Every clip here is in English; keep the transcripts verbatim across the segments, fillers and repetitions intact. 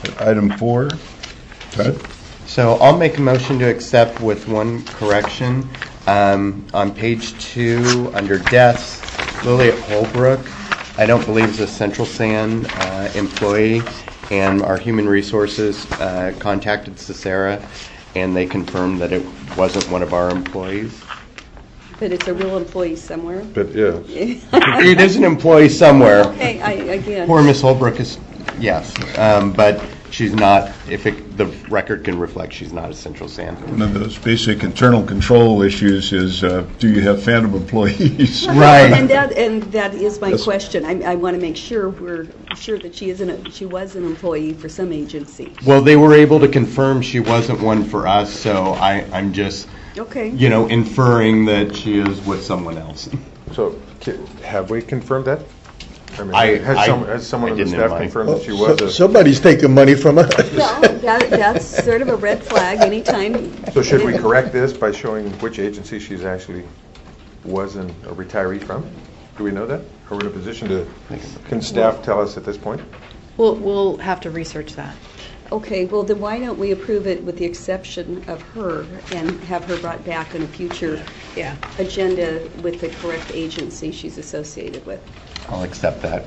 Item four. Todd? So I'll make a motion to accept with one correction. Um, on page two, under deaths, Lillian Holbrook, I don't believe is a Central San uh, employee, and our human resources uh, contacted Cicera, and they confirmed that it wasn't one of our employees. But it's a real employee somewhere. But yeah. It is an employee somewhere. Okay, I, again. Poor Miss Holbrook is, yes, um, but she's not, if it, the record can reflect, she's not a Central San. One of those basic internal control issues is, uh, do you have phantom employees? Right. And that and that is my That's, question. I, I want to make sure we're sure that she isn't a, she was an employee for some agency. Well, they were able to confirm she wasn't one for us, so I, I'm just, Okay. you know, inferring that she is with someone else. So, ki- have we confirmed that? I mean, I- has, I- some, has someone I on the didn't staff invite- confirmed that she So- was a... Somebody's taking money from us. Well, that, that's sort of a red flag anytime. So should we correct this by showing which agency she's actually was an, a retiree from? Do we know that? Are we in a position to, can staff tell us at this point? We'll, we'll have to research that. Okay, well then why don't we approve it with the exception of her and have her brought back on a future Yeah. agenda with the correct agency she's associated with. I'll accept that.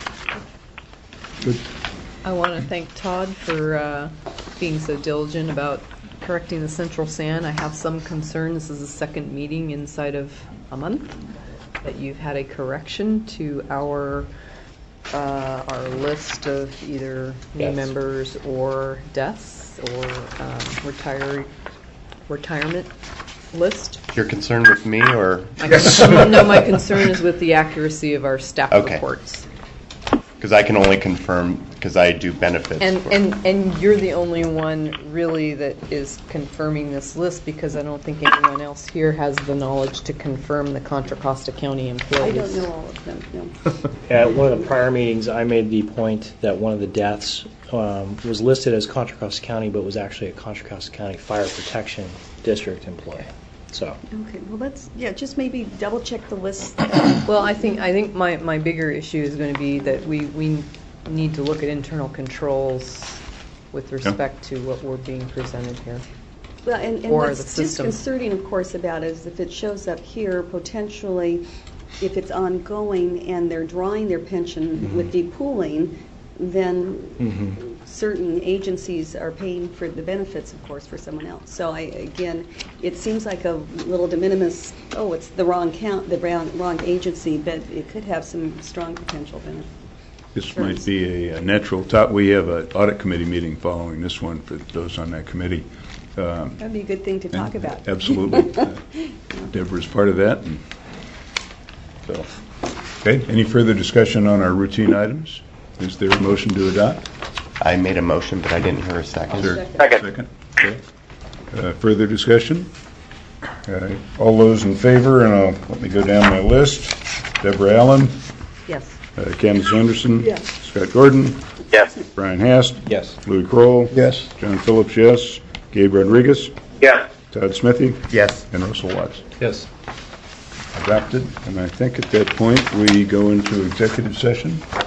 I want to thank Todd for uh, being so diligent about correcting the Central San. I have some concern. This is the second meeting inside of a month that you've had a correction to our uh, our list of either new Yes. members or deaths or um, retire retirement list. You're concerned with me, or? My concern, no, my concern is with the accuracy of our staff Okay. reports. Because I can only confirm, because I do benefits. And, for- and, and you're the only one really that is confirming this list, because I don't think anyone else here has the knowledge to confirm the Contra Costa County employees. I don't know all of them, no. At one of the prior meetings, I made the point that one of the deaths um, was listed as Contra Costa County, but was actually a Contra Costa County Fire Protection District employee. So, Okay, well let's, yeah, just maybe double check the list. Well, I think, I think my, my bigger issue is going to be that we, we need to look at internal controls with respect to what we're being presented here. Well, and, and Or what's the system. disconcerting, of course, about it is if it shows up here, potentially, if it's ongoing and they're drawing their pension with depuooling, then certain agencies are paying for the benefits, of course, for someone else. So I, again, it seems like a little de minimis, oh, it's the wrong count, the wrong, wrong agency, but it could have some strong potential benefit. This might be a, a natural top. We have an audit committee meeting following this one for those on that committee. Um, That'd be a good thing to talk and- about. Absolutely. Uh, Deborah's part of that. And so, okay. Any further discussion on our routine items? Is there a motion to adopt? I made a motion, but I didn't hear a second. Is there- Second. Okay. Uh, Further discussion? Uh, All those in favor, and I'll, let me go down my list. Deborah Allen, Yes. uh, Candace Anderson. Yes. Scott Gordon. Yes. Brian Hast. yes. Louis Kroll. Yes. John Phillips, yes. Gabe Rodriguez. Yes. Todd Smithy. Yes. And Russell Watts. Yes. Adopted. And I think at that point, we go into executive session.